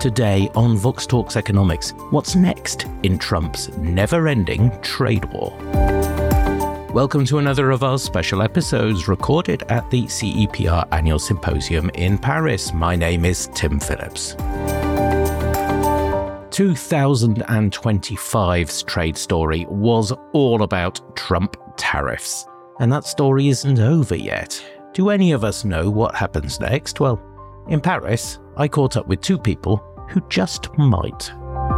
Today on Vox Talks Economics, what's next in Trump's never-ending trade war? Welcome to another of our special episodes recorded at the CEPR Annual Symposium in Paris. My name is Tim Phillips. 2025's trade story was all about Trump tariffs. And that story isn't over yet. Do any of us know what happens next? Well, in Paris, I caught up with two people who just might.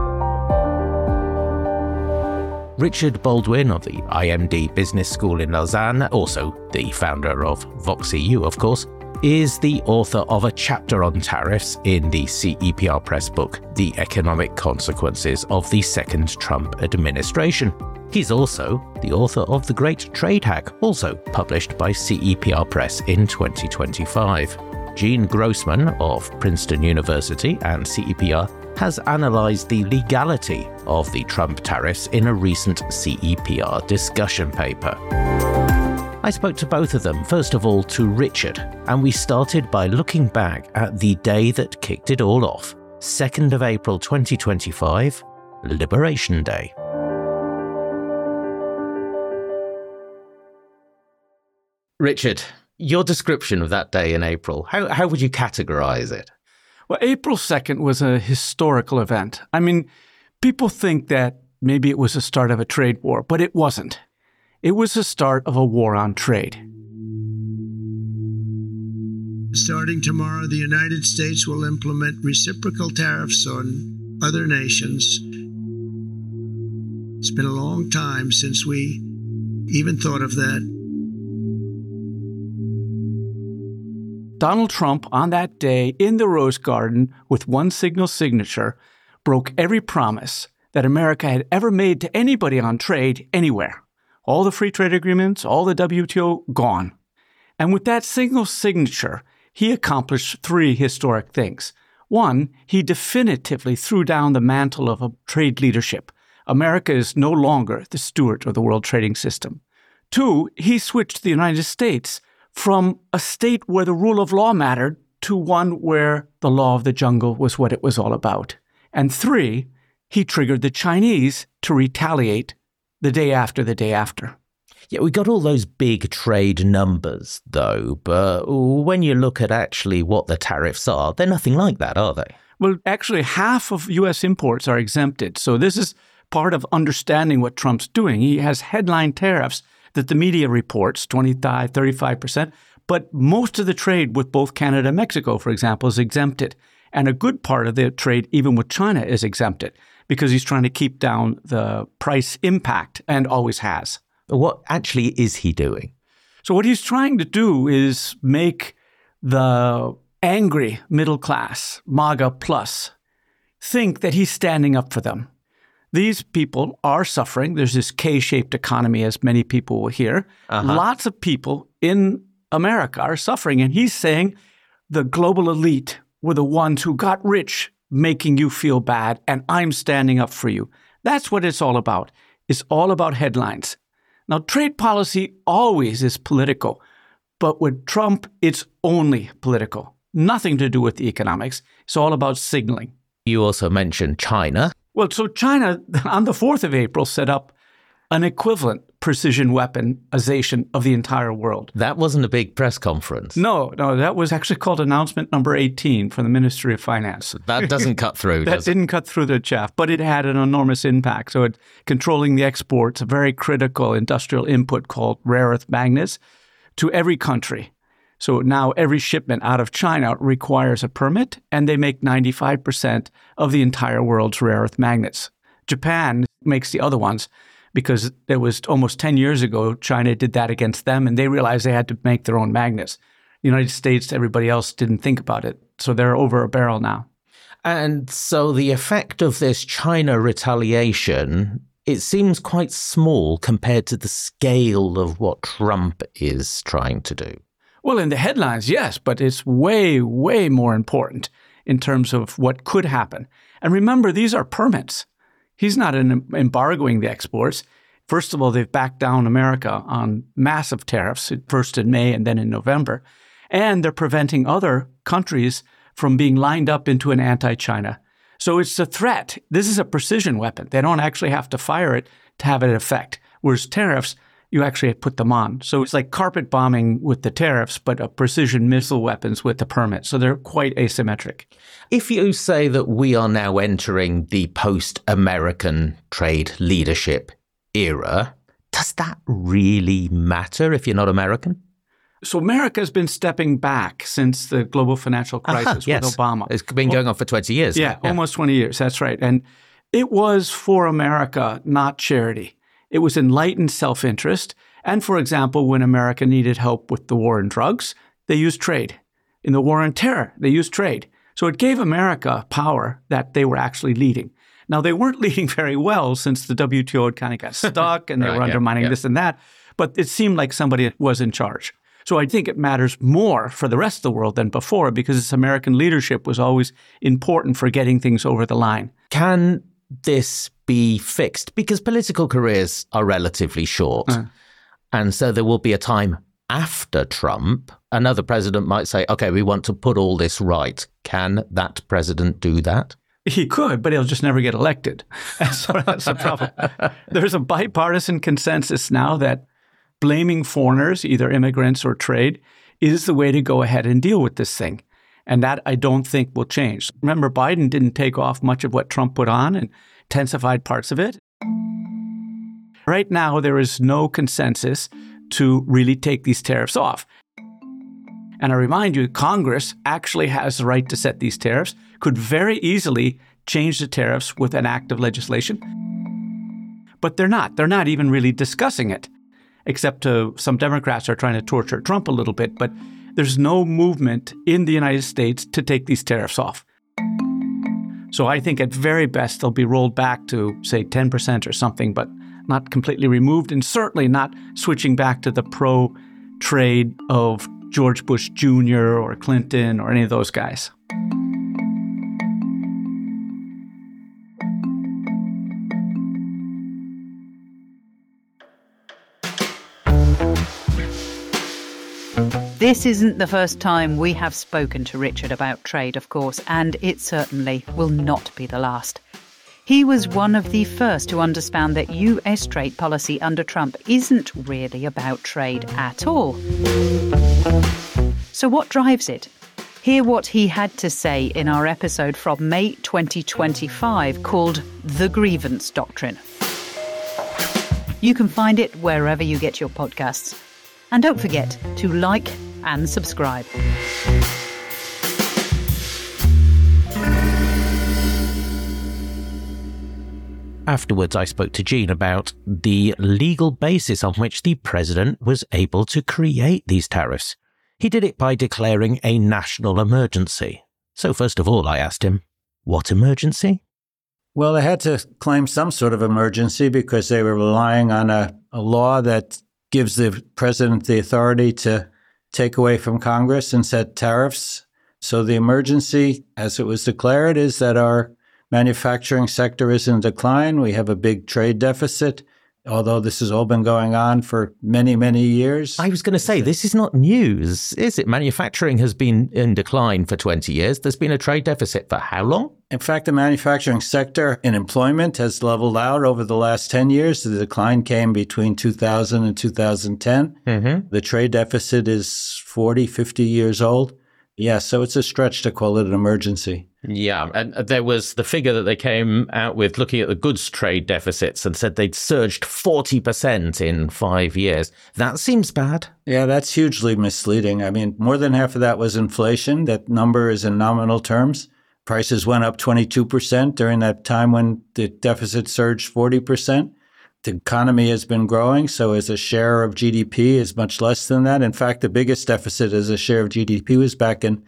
Richard Baldwin of the IMD Business School in Lausanne, also the founder of VoxEU, of course, is the author of a chapter on tariffs in the CEPR Press book, The Economic Consequences of the Second Trump Administration. He's also the author of The Great Trade Hack, also published by CEPR Press in 2025. Jean Grossman of Princeton University and CEPR has analysed the legality of the Trump tariffs in a recent CEPR discussion paper. I spoke to both of them, first of all to Richard, and we started by looking back at the day that kicked it all off, 2nd of April 2025, Liberation Day. Richard, your description of that day in April, how would you categorize it? Well, April 2nd was a historical event. I mean, people think that maybe it was the start of a trade war, but it wasn't. It was the start of a war on trade. Starting tomorrow, the United States will implement reciprocal tariffs on other nations. It's been a long time since we even thought of that. Donald Trump, on that day in the Rose Garden with one single signature, broke every promise that America had ever made to anybody on trade anywhere. All the free trade agreements, all the WTO, gone. And with that single signature, he accomplished three historic things. One, he definitively threw down the mantle of a trade leadership. America is no longer the steward of the world trading system. Two, he switched the United States from a state where the rule of law mattered to one where the law of the jungle was what it was all about. And three, he triggered the Chinese to retaliate the day after the day after. Yeah, we got all those big trade numbers, though, but when you look at actually what the tariffs are, they're nothing like that, are they? Well, actually, half of U.S. imports are exempted. So this is part of understanding what Trump's doing. He has headline tariffs that the media reports, 25, 35%, but most of the trade with both Canada and Mexico, for example, is exempted. And a good part of the trade, even with China, is exempted because he's trying to keep down the price impact and always has. What actually is he doing? So what he's trying to do is make the angry middle class, MAGA plus, think that he's standing up for them. These people are suffering. There's this K-shaped economy, as many people will hear. Lots of people in America are suffering. And he's saying the global elite were the ones who got rich, making you feel bad, and I'm standing up for you. That's what it's all about. It's all about headlines. Now, trade policy always is political. But with Trump, it's only political. Nothing to do with the economics. It's all about signaling. You also mentioned China. Well, so China, on the 4th of April, set up an equivalent precision weaponization of the entire world. That wasn't a big press conference. No, that was actually called announcement number 18 from the Ministry of Finance. That doesn't cut through, That didn't cut through the chaff, but it had an enormous impact. So it controlling the exports, a very critical industrial input called rare earth magnets, to every country. So now every shipment out of China requires a permit, and they make 95% of the entire world's rare earth magnets. Japan makes the other ones because it was almost 10 years ago, China did that against them, and they realized they had to make their own magnets. The United States, everybody else didn't think about it. So they're over a barrel now. And so the effect of this China retaliation, it seems quite small compared to the scale of what Trump is trying to do. Well, in the headlines, yes, but it's way, way more important in terms of what could happen. And remember, these are permits. He's not embargoing the exports. First of all, they've backed down America on massive tariffs, first in May and then in November. And they're preventing other countries from being lined up into an anti-China. So it's a threat. This is a precision weapon. They don't actually have to fire it to have an effect. Whereas tariffs, you actually put them on. So it's like carpet bombing with the tariffs, but a precision missile weapons with the permit. So they're quite asymmetric. If you say that we are now entering the post-American trade leadership era, does that really matter if you're not American? So America has been stepping back since the global financial crisis with Obama. It's been going on for 20 years. Yeah, almost 20 years. That's right. And it was for America, not charity. It was enlightened self-interest. And for example, when America needed help with the war on drugs, they used trade. In the war on terror, they used trade. So it gave America power that they were actually leading. Now, they weren't leading very well since the WTO had kind of got stuck and they were undermining this and that. But it seemed like somebody was in charge. So I think it matters more for the rest of the world than before because its American leadership was always important for getting things over the line. Can this be fixed? Because political careers are relatively short. And so there will be a time after Trump. Another president might say, okay, we want to put all this right. Can that president do that? He could, but he'll just never get elected. So that's the problem. There's a bipartisan consensus now that blaming foreigners, either immigrants or trade, is the way to go ahead and deal with this thing. And that I don't think will change. Remember, Biden didn't take off much of what Trump put on and intensified parts of it. Right now, there is no consensus to really take these tariffs off. And I remind you, Congress actually has the right to set these tariffs, could very easily change the tariffs with an act of legislation. But they're not. They're not even really discussing it, except some Democrats are trying to torture Trump a little bit. But there's no movement in the United States to take these tariffs off. So I think at very best, they'll be rolled back to, say, 10% or something, but not completely removed, and certainly not switching back to the pro-trade of George Bush Jr. or Clinton or any of those guys. This isn't the first time we have spoken to Richard about trade, of course, and it certainly will not be the last. He was one of the first to understand that US trade policy under Trump isn't really about trade at all. So what drives it? Hear what he had to say in our episode from May 2025 called The Grievance Doctrine. You can find it wherever you get your podcasts. And don't forget to like and subscribe. Afterwards, I spoke to Gene about the legal basis on which the president was able to create these tariffs. He did it by declaring a national emergency. So first of all, I asked him, what emergency? Well, they had to claim some sort of emergency because they were relying on a law that gives the president the authority to take away from Congress and set tariffs. So the emergency, as it was declared, is that our manufacturing sector is in decline. We have a big trade deficit, although this has all been going on for many, many years. I was going to say, this is not news, is it? Manufacturing has been in decline for 20 years. There's been a trade deficit for how long? In fact, the manufacturing sector in employment has leveled out over the last 10 years. The decline came between 2000 and 2010. Mm-hmm. The trade deficit is 40, 50 years old. Yeah, so it's a stretch to call it an emergency. Yeah, and there was the figure that they came out with looking at the goods trade deficits and said they'd surged 40% in 5 years. That seems bad. Yeah, that's hugely misleading. I mean, more than half of that was inflation. That number is in nominal terms. Prices went up 22% during that time when the deficit surged 40%. The economy has been growing, so as a share of GDP is much less than that. In fact, the biggest deficit as a share of GDP was back in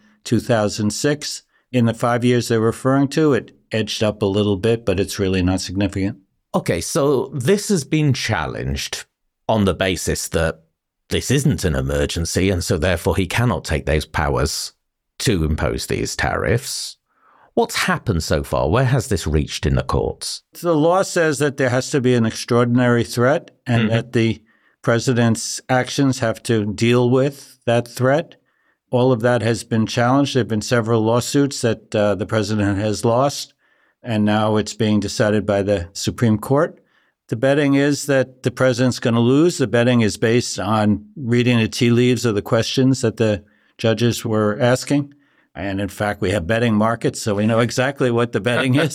2006. In the 5 years they're referring to, it edged up a little bit, but it's really not significant. Okay, so this has been challenged on the basis that this isn't an emergency, and so therefore he cannot take those powers to impose these tariffs. What's happened so far? Where has this reached in the courts? The law says that there has to be an extraordinary threat and that the president's actions have to deal with that threat. All of that has been challenged. There have been several lawsuits that the president has lost. and now it's being decided by the Supreme Court. The betting is that the president's going to lose. The betting is based on reading the tea leaves of the questions that the judges were asking. And in fact, we have betting markets, so we know exactly what the betting is.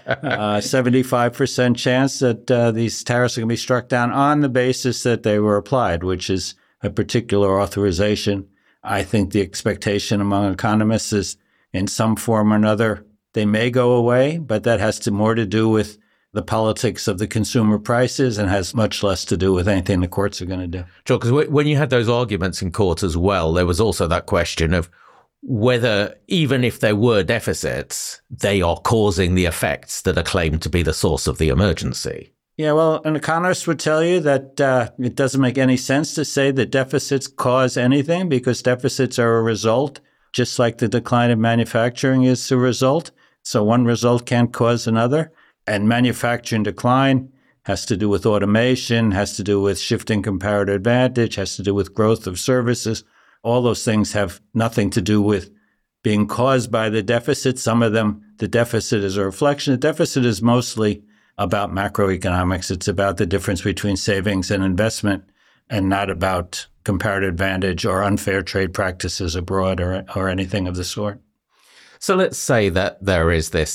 75% chance that these tariffs are going to be struck down on the basis that they were applied, which is a particular authorization. I think the expectation among economists is in some form or another, they may go away, but that has more to do with the politics of the consumer prices and has much less to do with anything the courts are going to do. Sure, because when you had those arguments in court as well, there was also that question of whether, even if there were deficits, they are causing the effects that are claimed to be the source of the emergency. Yeah, well, an economist would tell you that it doesn't make any sense to say that deficits cause anything because deficits are a result, just like the decline of manufacturing is a result. So one result can't cause another. And manufacturing decline has to do with automation, has to do with shifting comparative advantage, has to do with growth of services. All those things have nothing to do with being caused by the deficit. Some of them, the deficit is a reflection. The deficit is mostly about macroeconomics. It's about the difference between savings and investment and not about comparative advantage or unfair trade practices abroad or anything of the sort. So let's say that there is this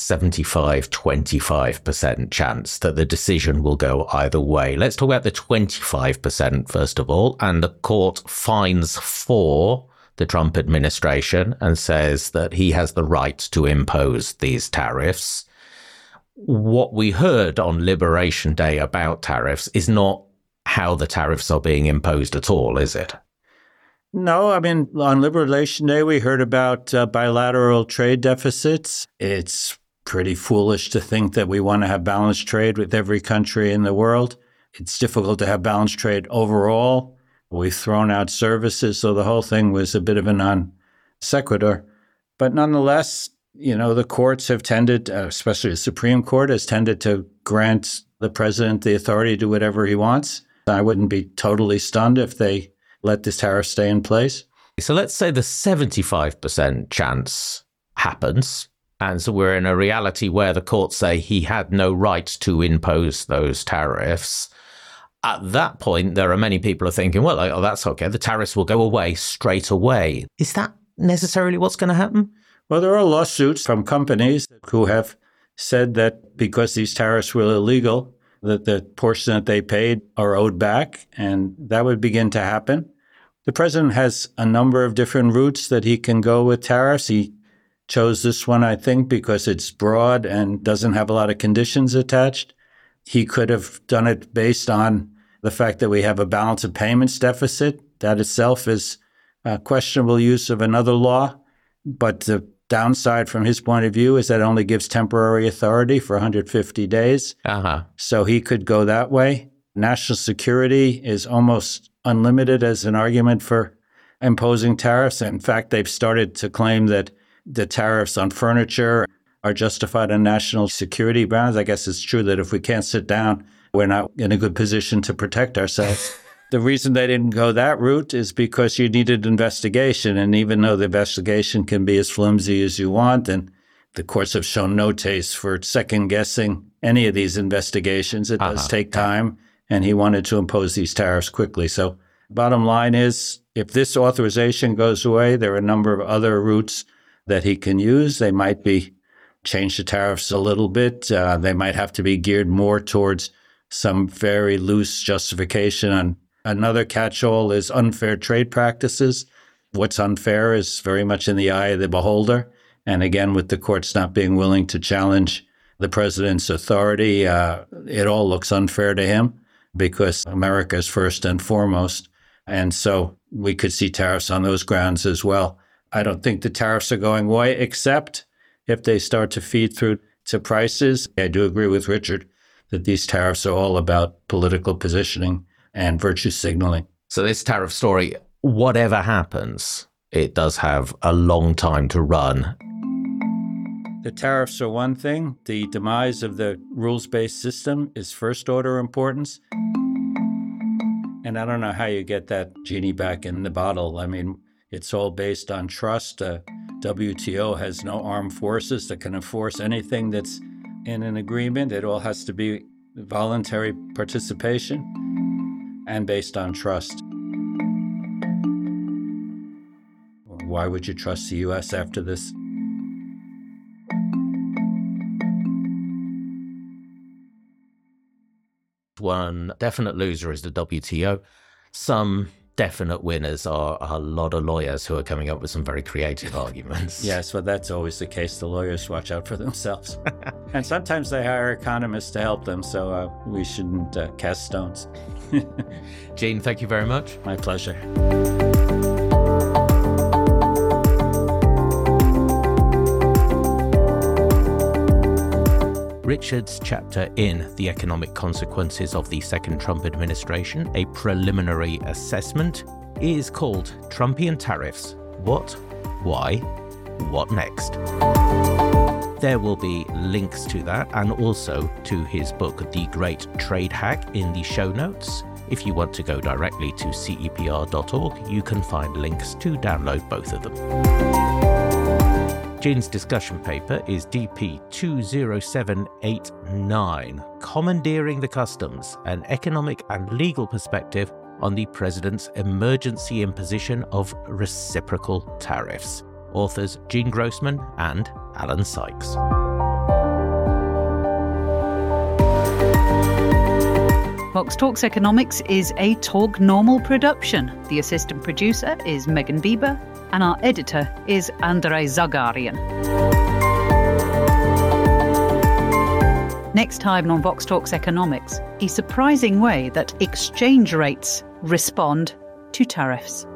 75-25% chance that the decision will go either way. Let's talk about the 25% first of all. And the court finds for the Trump administration and says that he has the right to impose these tariffs. What we heard on Liberation Day about tariffs is not how the tariffs are being imposed at all, is it? No, I mean, on Liberation Day, we heard about bilateral trade deficits. It's pretty foolish to think that we want to have balanced trade with every country in the world. It's difficult to have balanced trade overall. We've thrown out services, so the whole thing was a bit of a non sequitur. But nonetheless, you know, the courts have tended, especially the Supreme Court, has tended to grant the president the authority to do whatever he wants. I wouldn't be totally stunned if they let this tariff stay in place. So let's say the 75% chance happens. And so we're in a reality where the courts say he had no right to impose those tariffs. At that point, there are many people who are thinking, well, oh, that's okay. The tariffs will go away straight away. Is that necessarily what's going to happen? Well, there are lawsuits from companies who have said that because these tariffs were illegal, that the portion that they paid are owed back, and that would begin to happen. The president has a number of different routes that he can go with tariffs. He chose this one, I think, because it's broad and doesn't have a lot of conditions attached. He could have done it based on the fact that we have a balance of payments deficit. That itself is a questionable use of another law. But the downside from his point of view is that it only gives temporary authority for 150 days. So he could go that way. National security is almost unlimited as an argument for imposing tariffs. In fact, they've started to claim that the tariffs on furniture are justified on national security grounds. I guess it's true that if we can't sit down, we're not in a good position to protect ourselves. The reason they didn't go that route is because you needed investigation. And even though the investigation can be as flimsy as you want, and the courts have shown no taste for second-guessing any of these investigations, it does take time. And he wanted to impose these tariffs quickly. So bottom line is, if this authorization goes away, there are a number of other routes that he can use. They might be change the tariffs a little bit. They might have to be geared more towards some very loose justification on. Another catch-all is unfair trade practices. What's unfair is very much in the eye of the beholder. And again, with the courts not being willing to challenge the president's authority, it all looks unfair to him because America is first and foremost. And so we could see tariffs on those grounds as well. I don't think the tariffs are going away, except if they start to feed through to prices. I do agree with Richard that these tariffs are all about political positioning and virtue signaling. So this tariff story, whatever happens, it does have a long time to run. The tariffs are one thing. The demise of the rules-based system is first-order importance. And I don't know how you get that genie back in the bottle. I mean, it's all based on trust. WTO has no armed forces that can enforce anything that's in an agreement. It all has to be voluntary participation and based on trust. Why would you trust the U.S. after this? One definite loser is the WTO. Some definite winners are a lot of lawyers who are coming up with some very creative arguments. Yes, but that's always the case. The lawyers watch out for themselves. And sometimes they hire economists to help them, so we shouldn't cast stones. Gene, thank you very much. My pleasure. Richard's chapter in The Economic Consequences of the Second Trump Administration, a Preliminary Assessment, is called Trumpian Tariffs: What, Why, What Next? There will be links to that and also to his book, The Great Trade Hack, in the show notes. If you want to go directly to cepr.org, you can find links to download both of them. Gene's discussion paper is DP 20789, Commandeering the Customs, an economic and legal perspective on the President's emergency imposition of reciprocal tariffs. Authors Gene Grossman and Alan Sykes. Vox Talks Economics is a Talk Normal production. The assistant producer is Megan Bieber, and our editor is Andrei Zagarian. Next time on Vox Talks Economics, a surprising way that exchange rates respond to tariffs.